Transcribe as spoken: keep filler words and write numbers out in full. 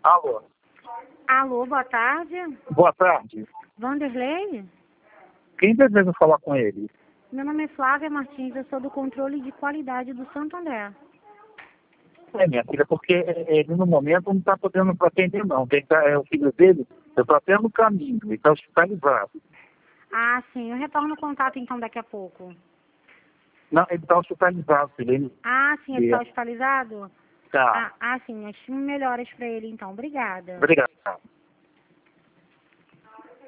Alô. Alô, boa tarde. Boa tarde. Vanderlei? Quem deseja falar com ele? Meu nome é Flávia Martins, eu sou do controle de qualidade do Santo André. É, minha filha, porque ele no momento não está podendo atender, não. Quem tá, é o filho dele, eu estou até no caminho, ele está hospitalizado. Ah, sim, eu retorno o contato então daqui a pouco. Não, ele está hospitalizado, filho. Ele... Ah, sim, ele está hospitalizado? Tá. Ah, ah, sim, as melhoras para ele então, obrigada. Obrigado.